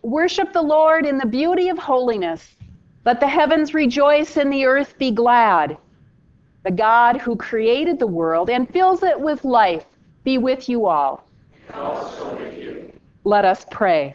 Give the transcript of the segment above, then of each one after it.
Worship the Lord in the beauty of holiness. Let the heavens rejoice and the earth be glad. The God who created the world and fills it with life be with you all. And also with you. Let us pray.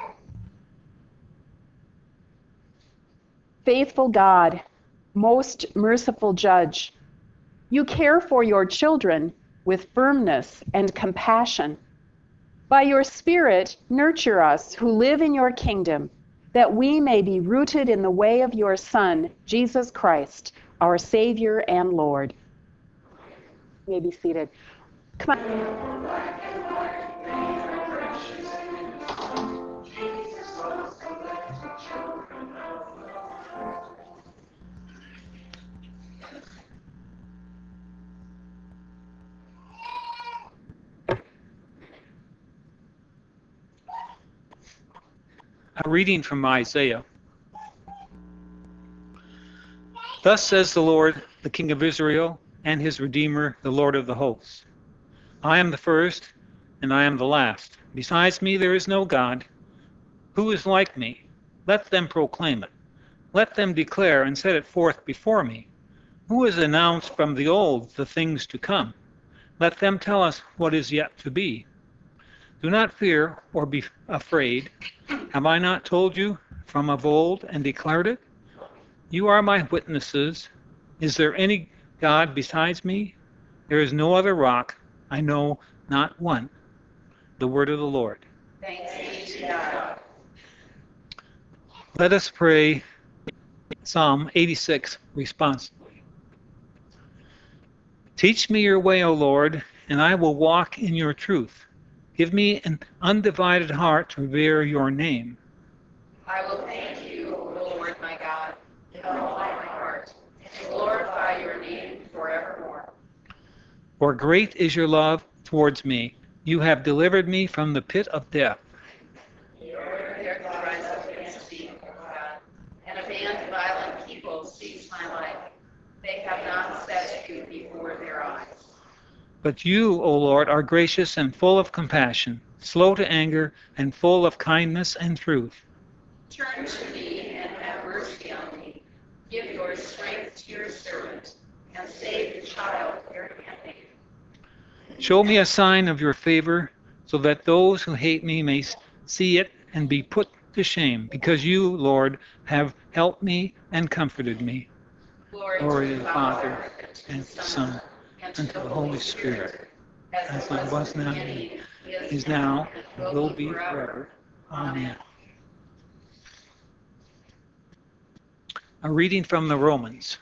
Faithful God, most merciful Judge, you care for your children with firmness and compassion. By your Spirit, nurture us who live in your kingdom, that we may be rooted in the way of your Son, Jesus Christ, our Savior and Lord. You may be seated. Come on. A reading from Isaiah. Thus says the Lord, the King of Israel, and his Redeemer, the Lord of the hosts. I am the first, and I am the last. Besides me there is no God. Who is like me? Let them proclaim it. Let them declare and set it forth before me. Who has announced from the old the things to come? Let them tell us what is yet to be. Do not fear or be afraid. Have I not told you from of old and declared it? You are my witnesses. Is there any God besides me? There is no other rock. I know not one. The word of the Lord. Thanks be to God. Let us pray Psalm 86 responsibly. Teach me your way, O Lord, and I will walk in your truth. Give me an undivided heart to revere your name. I will thank you, O Lord my God, with all my heart, and glorify your name forevermore. For great is your love towards me. You have delivered me from the pit of death. The earth rise up against me, O God, and a band of violent people seize my life. They have not set you before their eyes. But you, O Lord, are gracious and full of compassion, slow to anger, and full of kindness and truth. Turn to me and have mercy on me. Give your strength to your servant, and save the child your handmaid. Show me a sign of your favor, so that those who hate me may see it and be put to shame, because you, Lord, have helped me and comforted me. Glory to the Father, and to the Son, and to the Holy Spirit, as it was now, is now, and will be forever. Amen. A reading from the Romans.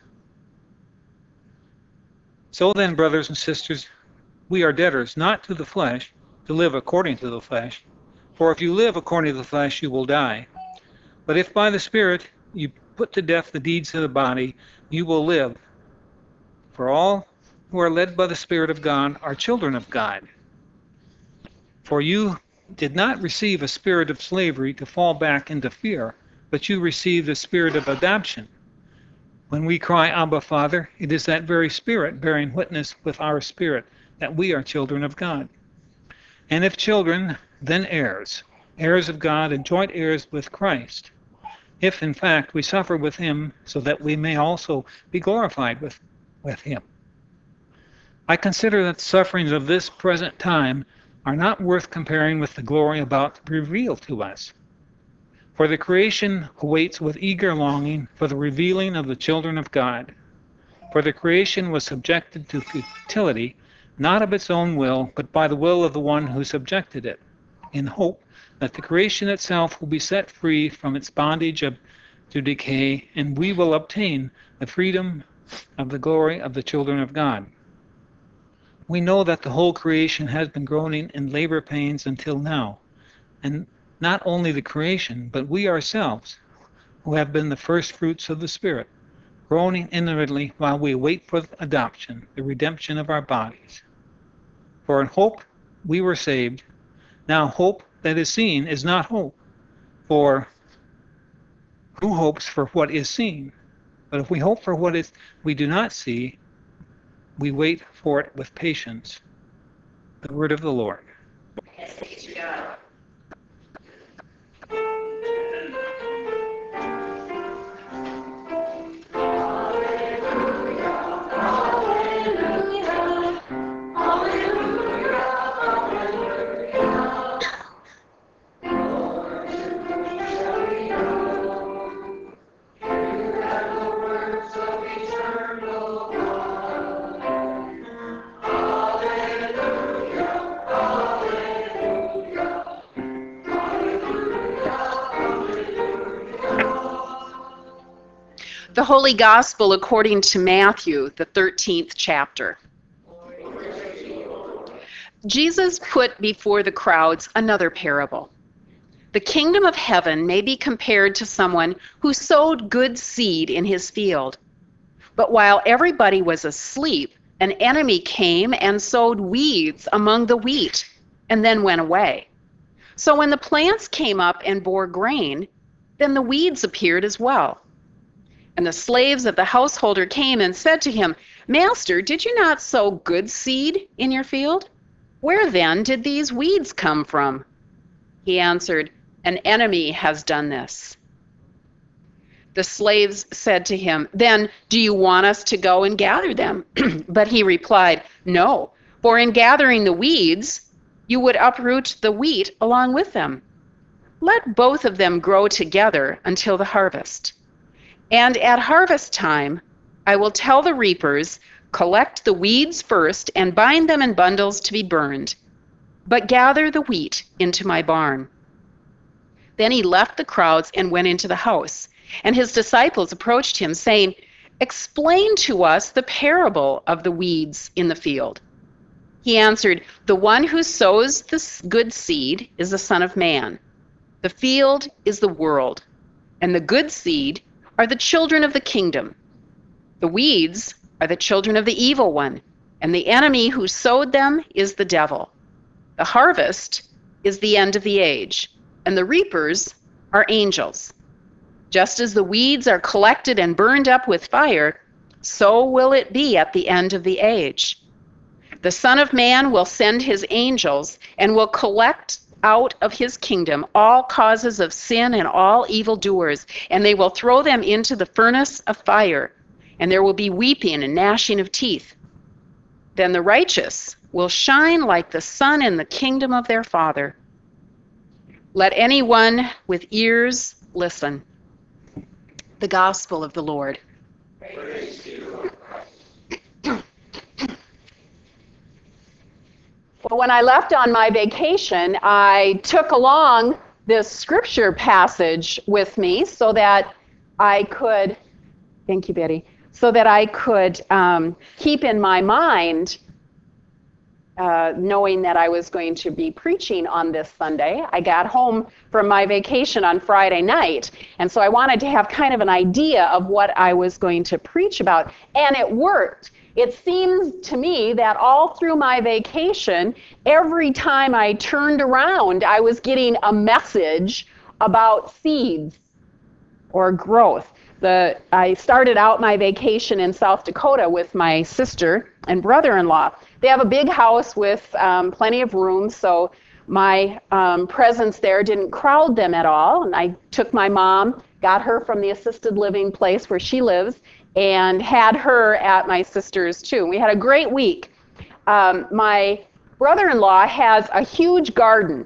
So then, brothers and sisters, we are debtors not to the flesh, to live according to the flesh. For if you live according to the flesh, you will die. But if by the Spirit you put to death the deeds of the body, you will live. For all who are led by the Spirit of God are children of God. For you did not receive a spirit of slavery to fall back into fear, but you received the spirit of adoption. When we cry, Abba, Father, it is that very Spirit bearing witness with our spirit that we are children of God. And if children, then heirs, heirs of God and joint heirs with Christ, if in fact we suffer with him, so that we may also be glorified with him. I consider that the sufferings of this present time are not worth comparing with the glory about to be revealed to us. For the creation awaits with eager longing for the revealing of the children of God. For the creation was subjected to futility, not of its own will, but by the will of the one who subjected it, in hope that the creation itself will be set free from its bondage to decay, and we will obtain the freedom of the glory of the children of God. We know that the whole creation has been groaning in labor pains until now, and not only the creation, but we ourselves, who have been the first fruits of the Spirit, groaning inwardly while we wait for adoption, the redemption of our bodies. For in hope we were saved. Now hope that is seen is not hope, for who hopes for what is seen? But if we hope for what we do not see, we wait for it with patience. The word of the Lord. Thanks be to God. The Holy Gospel according to Matthew, the 13th chapter. Jesus put before the crowds another parable. The kingdom of heaven may be compared to someone who sowed good seed in his field. But while everybody was asleep, an enemy came and sowed weeds among the wheat and then went away. So when the plants came up and bore grain, then the weeds appeared as well. And the slaves of the householder came and said to him, "Master, did you not sow good seed in your field? Where then did these weeds come from?" He answered, "An enemy has done this." The slaves said to him, "Then do you want us to go and gather them?" But he replied, "No, for in gathering the weeds, you would uproot the wheat along with them. Let both of them grow together until the harvest. And at harvest time, I will tell the reapers, collect the weeds first and bind them in bundles to be burned, but gather the wheat into my barn." Then he left the crowds and went into the house. And his disciples approached him, saying, "Explain to us the parable of the weeds in the field." He answered, "The one who sows the good seed is the Son of Man. The field is the world, and the good seed are the children of the kingdom. The weeds are the children of the evil one, and the enemy who sowed them is the devil. The harvest is the end of the age, and the reapers are angels. Just as the weeds are collected and burned up with fire, so will it be at the end of the age. The Son of Man will send his angels and will collect out of his kingdom all causes of sin and all evildoers, and they will throw them into the furnace of fire, and there will be weeping and gnashing of teeth. Then the righteous will shine like the sun in the kingdom of their Father. Let anyone with ears listen." The Gospel of the Lord. Praise to you. Well, when I left on my vacation, I took along this scripture passage with me so that I could, thank you, Betty, so that I could keep in my mind, knowing that I was going to be preaching on this Sunday. I got home from my vacation on Friday night, and so I wanted to have kind of an idea of what I was going to preach about, and it worked. It seems to me that all through my vacation, every time I turned around, I was getting a message about seeds or growth. I started out my vacation in South Dakota with my sister and brother-in-law. They have a big house with plenty of room, so my presence there didn't crowd them at all. And I took my mom, got her from the assisted living place where she lives, and had her at my sister's too. We had a great week. My brother-in-law has a huge garden,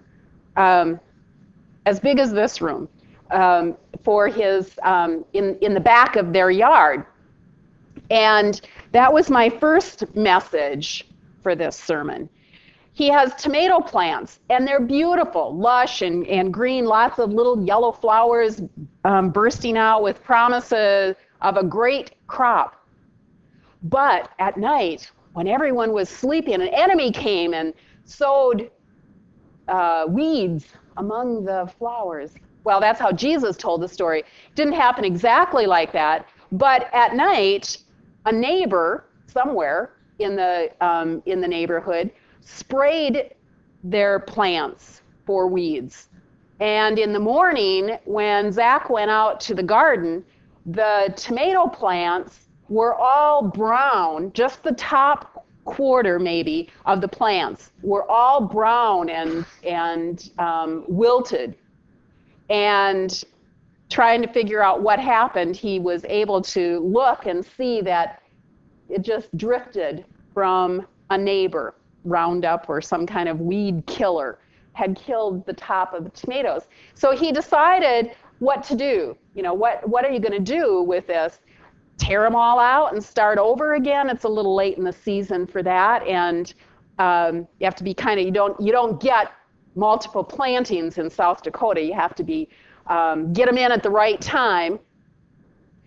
as big as this room, for his, in the back of their yard. And that was my first message for this sermon. He has tomato plants, and they're beautiful, lush and green, lots of little yellow flowers bursting out with promises of a great crop. But at night, when everyone was sleeping, an enemy came and sowed weeds among the flowers. Well, that's how Jesus told the story. It didn't happen exactly like that, but at night, a neighbor somewhere in the neighborhood sprayed their plants for weeds. And in the morning, when Zach went out to the garden, the tomato plants were all brown, just the top quarter maybe of the plants were all brown and wilted. And trying to figure out what happened, he was able to look and see that it just drifted from a neighbor. Roundup or some kind of weed killer had killed the top of the tomatoes. So he decided what to do. You know, what are you going to do with this? Tear them all out and start over again? It's a little late in the season for that, and you have to be kind of, you don't get multiple plantings in South Dakota. You have to be get them in at the right time.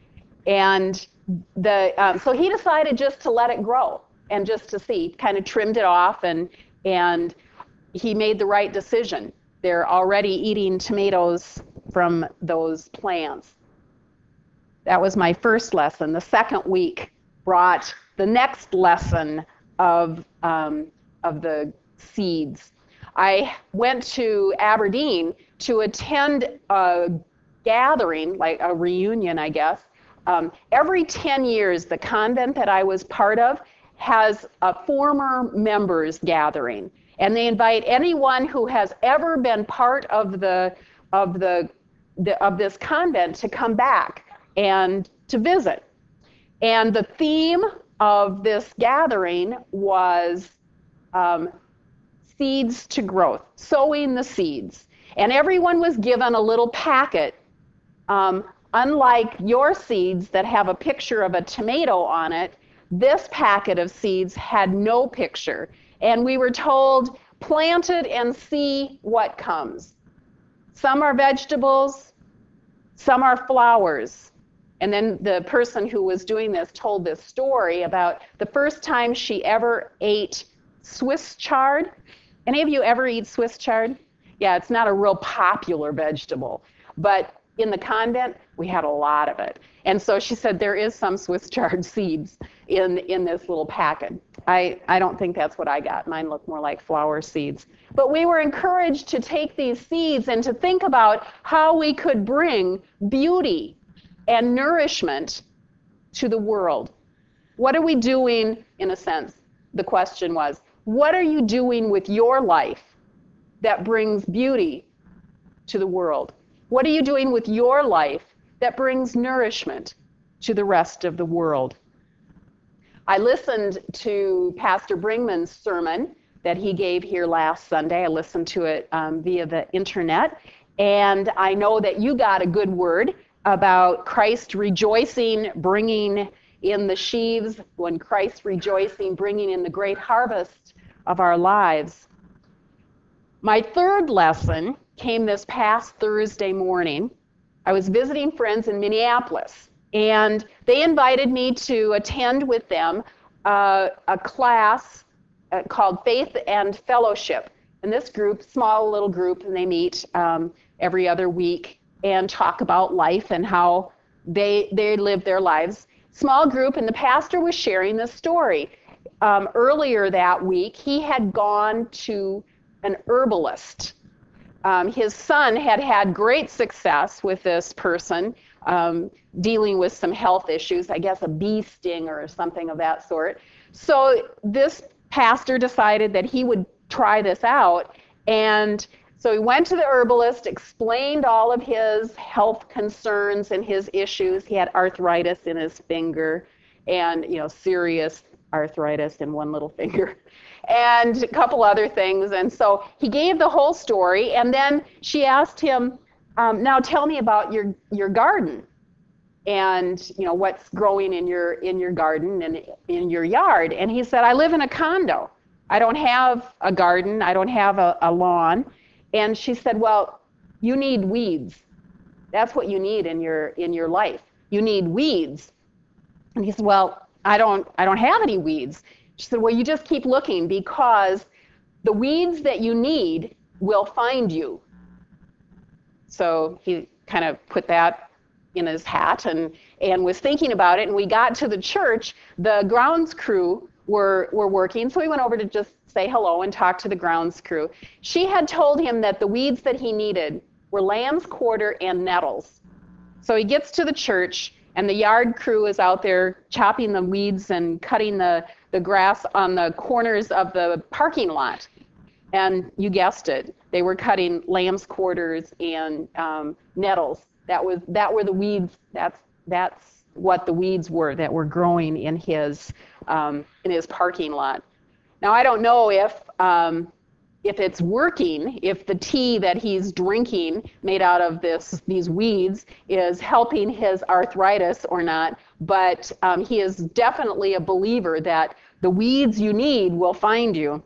And so he decided just to let it grow and just to see, kind of trimmed it off, and he made the right decision. They're already eating tomatoes from those plants. That was my first lesson. The second week brought the next lesson of the seeds. I went to Aberdeen to attend a gathering, like a reunion, I guess. Every 10 years, the convent that I was part of has a former members gathering, and they invite anyone who has ever been part of this convent to come back and to visit. And the theme of this gathering was seeds to growth, sowing the seeds. And everyone was given a little packet. Unlike your seeds that have a picture of a tomato on it, this packet of seeds had no picture. And we were told, plant it and see what comes. Some are vegetables, some are flowers. And then the person who was doing this told this story about the first time she ever ate Swiss chard. Any of you ever eat Swiss chard? Yeah, it's not a real popular vegetable, but in the convent, we had a lot of it. And so she said there is some Swiss chard seeds in this little packet. I don't think that's what I got. Mine looked more like flower seeds. But we were encouraged to take these seeds and to think about how we could bring beauty and nourishment to the world. What are we doing, in a sense? The question was, what are you doing with your life that brings beauty to the world? What are you doing with your life that brings nourishment to the rest of the world? I listened to Pastor Bringman's sermon that he gave here last Sunday. I listened to it via the internet, and I know that you got a good word about Christ rejoicing, bringing in the sheaves, when Christ rejoicing, bringing in the great harvest of our lives. My third lesson came this past Thursday morning. I was visiting friends in Minneapolis, and they invited me to attend with them a class called Faith and Fellowship. And this group, small little group, and they meet every other week and talk about life and how they live their lives. Small group, and the pastor was sharing this story. Earlier that week, he had gone to an herbalist. His son had had great success with this person, dealing with some health issues, I guess a bee sting or something of that sort. So this pastor decided that he would try this out, and so he went to the herbalist, explained all of his health concerns and his issues. He had arthritis in his finger, and serious arthritis in one little finger, and a couple other things. And so he gave the whole story, and then she asked him, now tell me about your garden, and what's growing in your garden and in your yard. And he said, I live in a condo. I don't have a garden. I don't have a lawn. And she said, well, you need weeds. That's what you need in your life. You need weeds. And he said, well, I don't have any weeds. She said, well, you just keep looking, because the weeds that you need will find you. So he kind of put that in his hat and was thinking about it. And we got to the church, the grounds crew were working, so he went over to just say hello and talk to the grounds crew. She had told him that the weeds that he needed were lamb's quarter and nettles. So he gets to the church, and the yard crew is out there chopping the weeds and cutting the grass on the corners of the parking lot. And you guessed it, they were cutting lamb's quarters and nettles. That were the weeds. That's what the weeds were that were growing in his parking lot. Now, I don't know if it's working, if the tea that he's drinking made out of these weeds is helping his arthritis or not, but he is definitely a believer that the weeds you need will find you.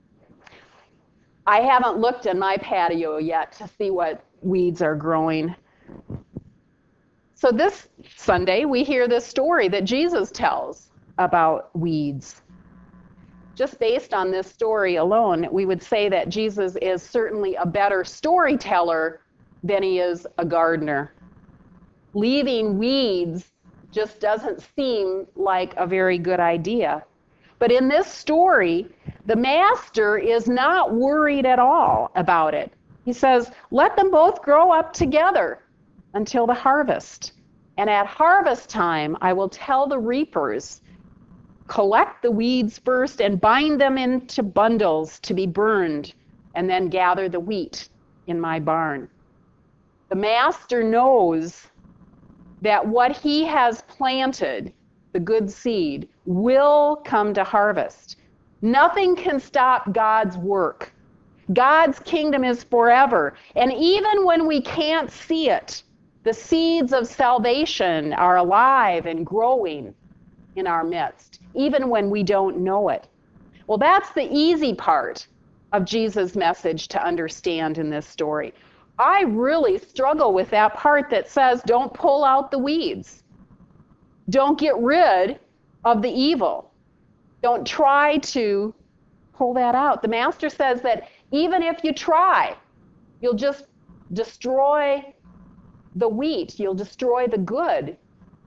I haven't looked in my patio yet to see what weeds are growing. So this Sunday, we hear this story that Jesus tells about weeds. Just based on this story alone, we would say that Jesus is certainly a better storyteller than he is a gardener. Leaving weeds just doesn't seem like a very good idea. But in this story, the master is not worried at all about it. He says, let them both grow up together until the harvest. And at harvest time, I will tell the reapers, collect the weeds first and bind them into bundles to be burned, and then gather the wheat in my barn. The master knows that what he has planted, the good seed, will come to harvest. Nothing can stop God's work. God's kingdom is forever. And even when we can't see it, the seeds of salvation are alive and growing in our midst, even when we don't know it. Well, that's the easy part of Jesus' message to understand in this story. I really struggle with that part that says, don't pull out the weeds. Don't get rid of the evil. Don't try to pull that out. The master says that even if you try, you'll just destroy the wheat. You'll destroy the good.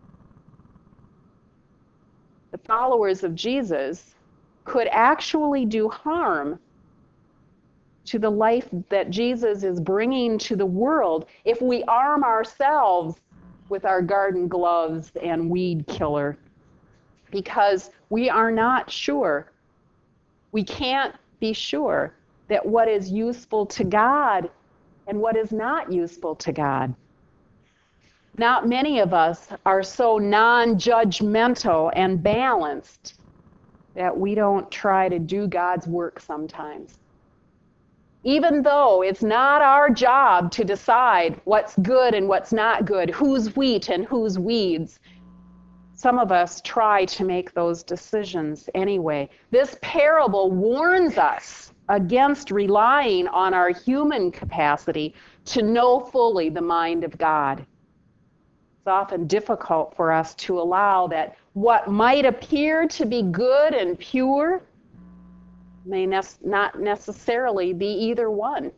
The followers of Jesus could actually do harm to the life that Jesus is bringing to the world if we arm ourselves with our garden gloves and weed killer, because we are not sure. We can't be sure that what is useful to God and what is not useful to God. Not many of us are so non-judgmental and balanced that we don't try to do God's work sometimes. Even though it's not our job to decide what's good and what's not good, who's wheat and who's weeds, some of us try to make those decisions anyway. This parable warns us against relying on our human capacity to know fully the mind of God. It's often difficult for us to allow that what might appear to be good and pure may not necessarily be either one.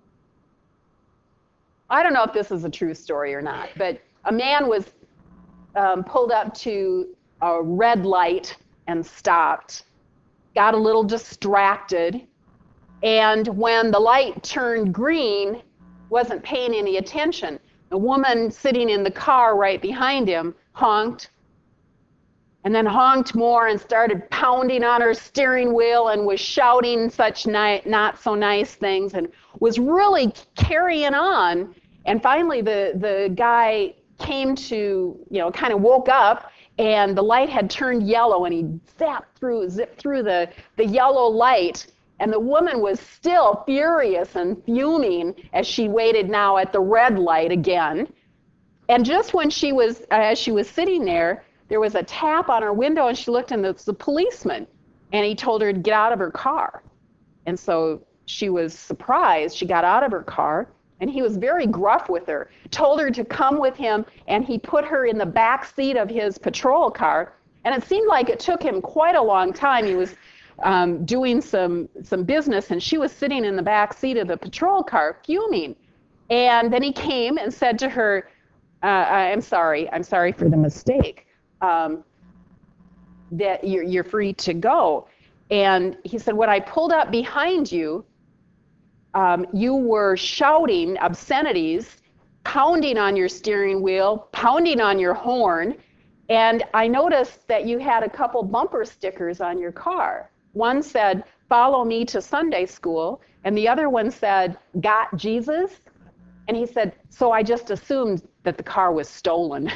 I don't know if this is a true story or not, but a man was pulled up to a red light and stopped, got a little distracted, and when the light turned green, wasn't paying any attention. A woman sitting in the car right behind him honked, and then honked more and started pounding on her steering wheel and was shouting such not so nice things and was really carrying on. And finally the guy came to, kind of woke up, and the light had turned yellow, and he zipped through the yellow light. And the woman was still furious and fuming as she waited now at the red light again. And just when as she was sitting there was a tap on her window, and she looked, and it's the policeman. And he told her to get out of her car. And so she was surprised. She got out of her car, and he was very gruff with her, told her to come with him, and he put her in the back seat of his patrol car. And it seemed like it took him quite a long time. He was doing some business, and she was sitting in the back seat of the patrol car fuming. And then he came and said to her, I'm sorry for the mistake, that you're free to go. And he said, when I pulled up behind you, you were shouting obscenities, pounding on your steering wheel, pounding on your horn, and I noticed that you had a couple bumper stickers on your car. One said, "Follow me to Sunday school," and the other one said, "Got Jesus?" And he said, so I just assumed that the car was stolen.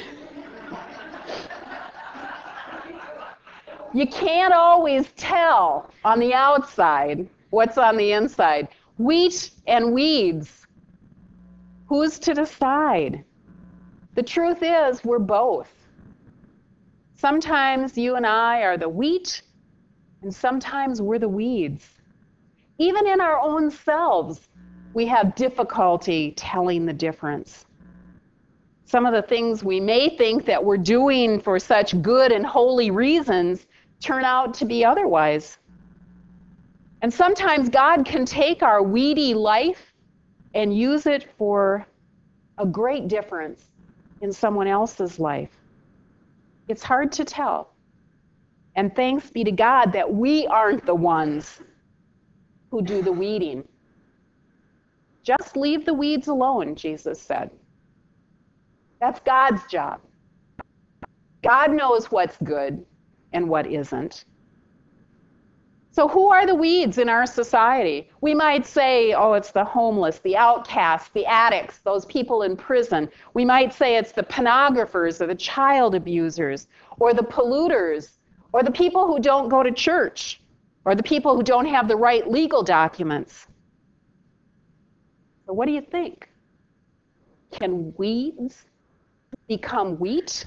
You can't always tell on the outside what's on the inside. Wheat and weeds. Who's to decide? The truth is, we're both. Sometimes you and I are the wheat, and sometimes we're the weeds. Even in our own selves, we have difficulty telling the difference. some of the things we may think that we're doing for such good and holy reasons turn out to be otherwise. And sometimes God can take our weedy life and use it for a great difference in someone else's life. It's hard to tell. And thanks be to God that we aren't the ones who do the weeding. Just leave the weeds alone, Jesus said. That's God's job. God knows what's good and what isn't. So who are the weeds in our society? We might say, oh, it's the homeless, the outcasts, the addicts, those people in prison. We might say it's the pornographers or the child abusers or the polluters or the people who don't go to church or the people who don't have the right legal documents. So what do you think? Can weeds become wheat?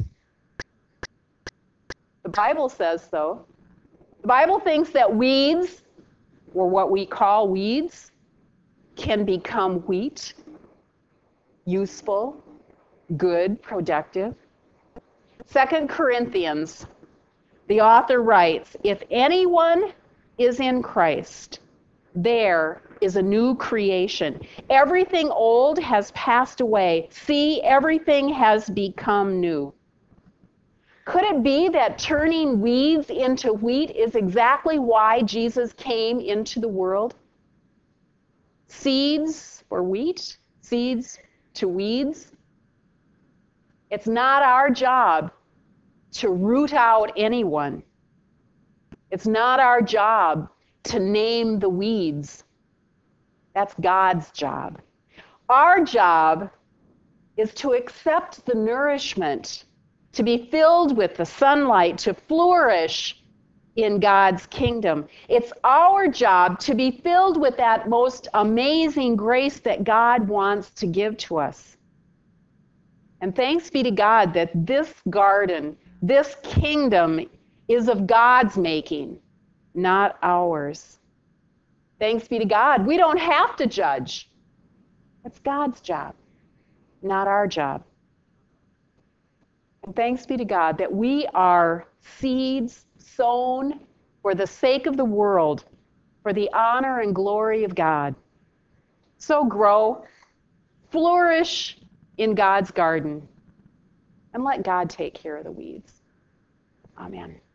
The Bible says so. The Bible thinks that weeds, or what we call weeds, can become wheat, useful, good, productive. 2 Corinthians, the author writes, if anyone is in Christ, there is a new creation. Everything old has passed away. See, everything has become new. Could it be that turning weeds into wheat is exactly why Jesus came into the world? Seeds for wheat, seeds to weeds. It's not our job to root out anyone. It's not our job to name the weeds. That's God's job. Our job is to accept the nourishment, to be filled with the sunlight, to flourish in God's kingdom. It's our job to be filled with that most amazing grace that God wants to give to us. And thanks be to God that this garden, this kingdom is of God's making, not ours. Thanks be to God. We don't have to judge. It's God's job, not our job. And thanks be to God that we are seeds sown for the sake of the world, for the honor and glory of God. So grow, flourish in God's garden, and let God take care of the weeds. Amen.